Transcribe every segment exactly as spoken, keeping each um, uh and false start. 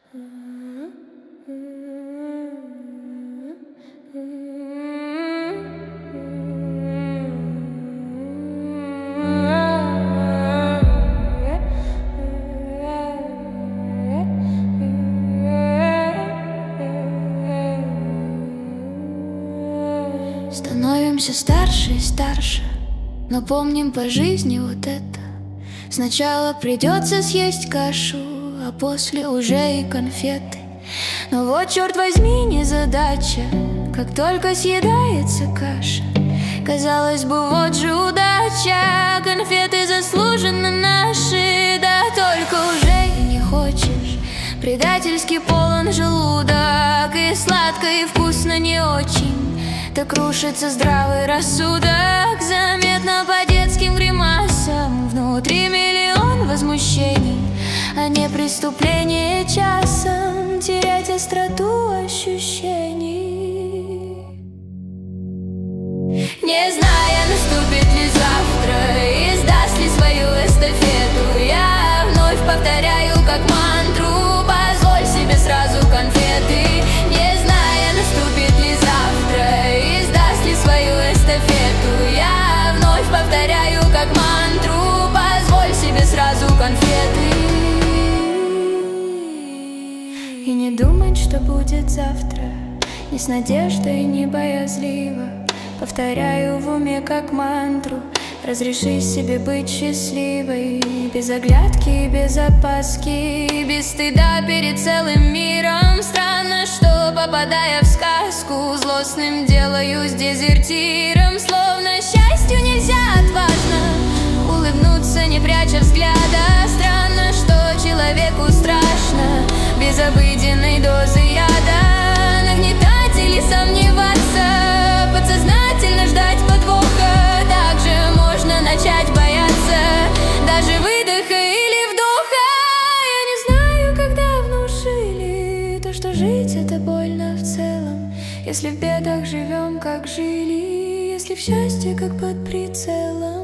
Становимся старше и старше, но помним по жизни вот это: сначала придется съесть кашу, а после уже и конфеты. Но вот, черт возьми, незадача, как только съедается каша. Казалось бы, вот же удача, конфеты заслуженно наши. Да только уже и не хочешь, предательски полон желудок, и сладко, и вкусно не очень. Так рушится здравый рассудок, заметно по детским гримасам. Внутри миллион возмущений, а не преступление часом терять остроту ощущений. Не зная, наступит ли завтра и сдаст ли свою эстафету, я вновь повторяю как мантру: позволь себе сразу конфеты. Не зная, наступит ли завтра и сдаст ли свою эстафету, я вновь повторяю как мантру: позволь себе сразу конфеты. И не думать, что будет завтра, не с надеждой, не боязливо. Повторяю в уме как мантру: разреши себе быть счастливой, без оглядки, без опаски, без стыда перед целым миром. Странно, что, попадая в сказку, злостным делаюсь дезертиром. Словно счастью нельзя отважно улыбнуться, не пряча взгляда. Странно, что человеку страшно без обыденной дозы яда. Нагнетать или сомневаться, подсознательно ждать подвоха. Также можно начать бояться даже выдоха или вдоха. Я не знаю, когда внушили то, что жить это больно в целом, если в бедах живем, как жили, если в счастье, как под прицелом.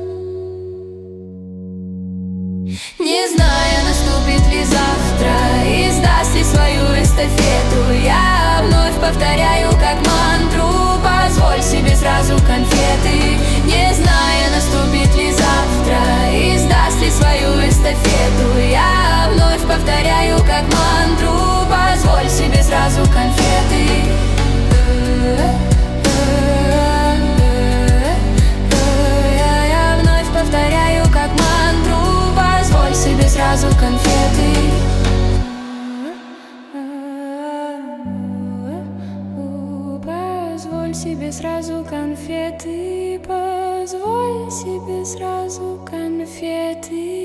Не зная, наступит ли завтра и сдаст ли свою эстафету, я вновь повторяю как мантру: позволь себе сразу конфеты. Не зная, наступит ли завтра и сдаст ли свою эстафету, я вновь повторяю как мантру: позволь себе сразу конфеты. Я вновь повторяю как мантру: позволь себе сразу конфеты. Позволь себе сразу конфеты, позволь себе сразу конфеты.